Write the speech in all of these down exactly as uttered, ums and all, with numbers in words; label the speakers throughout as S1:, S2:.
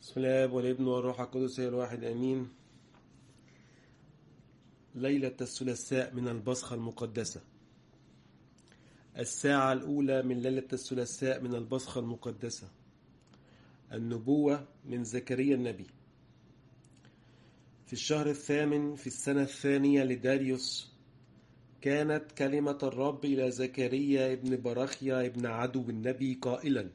S1: بسم الله والابن والروح القدس الواحد امين. ليلة الثلاثاء من البصخة المقدسة. الساعة الأولى من ليلة الثلاثاء من البصخة المقدسة. النبوة من زكريا النبي. في الشهر الثامن في السنة الثانية لداريوس كانت كلمة الرب إلى زكريا ابن برخيا ابن عدو النبي قائلا: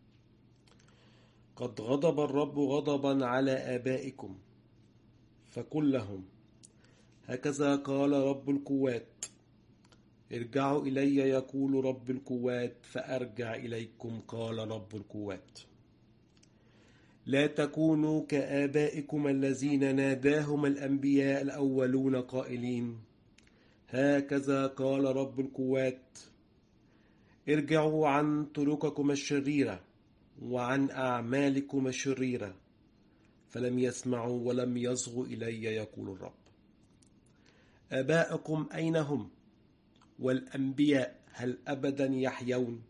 S1: قد غضب الرب غضبا على آبائكم، فقل لهم: هكذا قال رب القوات، ارجعوا إلي يقول رب القوات، فأرجع إليكم قال رب القوات. لا تكونوا كآبائكم الذين ناداهم الأنبياء الأولون قائلين: هكذا قال رب القوات، ارجعوا عن طرقكم الشريرة وعن أعمالكم الشريرة. فلم يسمعوا ولم يصغوا إلي يقول الرب. آباؤكم أين هم؟ والأنبياء هل أبدا يحيون؟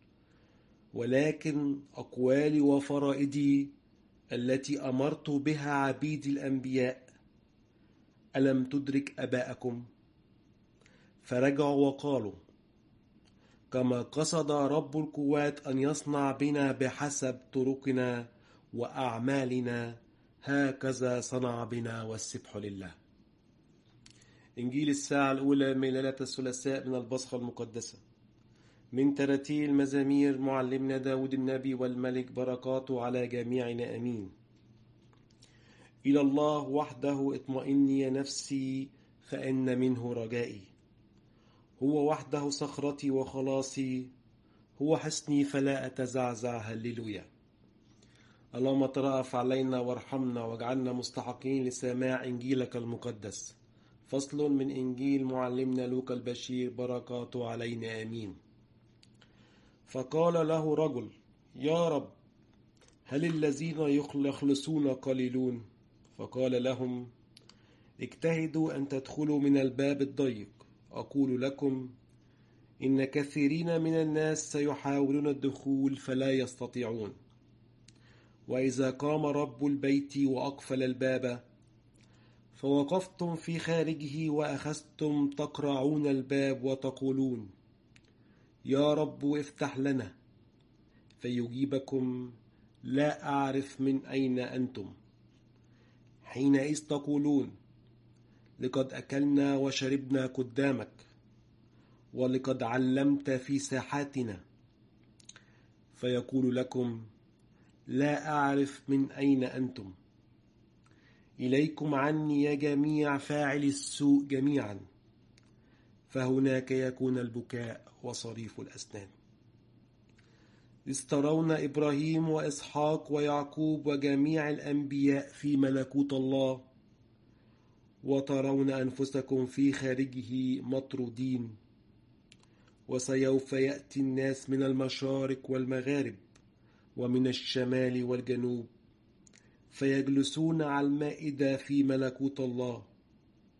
S1: ولكن أقوالي وفرائدي التي أمرت بها عبيد الأنبياء ألم تدرك آباءكم؟ فرجعوا وقالوا: كما قصد رب القوات أن يصنع بنا بحسب طرقنا وأعمالنا، هكذا صنع بنا، والسبح لله. إنجيل الساعة الأولى من ليلة الثلاثاء من البصخة المقدسة، من تراتيل مزامير معلمنا داود النبي والملك، بركاته على جميعنا أمين. إلى الله وحده اطمئني يا نفسي، فإن منه رجائي. هو وحده صخرتي وخلاصي، هو حصني فلا أتزعزع. هللويا. اللهم ترأف علينا وارحمنا واجعلنا مستحقين لسماع إنجيلك المقدس. فصل من إنجيل معلمنا لوقا البشير، بركاته علينا آمين. فقال له رجل: يا رب، هل الذين يخلصون قليلون؟ فقال لهم: اجتهدوا أن تدخلوا من الباب الضيق. أقول لكم إن كثيرين من الناس سيحاولون الدخول فلا يستطيعون. وإذا قام رب البيت وأقفل الباب، فوقفتم في خارجه وأخذتم تقرعون الباب وتقولون: يا رب افتح لنا، فيجيبكم: لا أعرف من أين أنتم. حينئذ تقولون: لقد أكلنا وشربنا قدامك، ولقد علمت في ساحاتنا. فيقول لكم: لا أعرف من أين أنتم، إليكم عني يا جميع فاعل السوء جميعا. فهناك يكون البكاء وصريف الأسنان. إذ ترون إبراهيم وإسحاق ويعقوب وجميع الأنبياء في ملكوت الله، وترون أنفسكم في خارجه مطرودين. وسيوف يأتي الناس من المشارق والمغارب ومن الشمال والجنوب، فيجلسون على المائدة في ملكوت الله.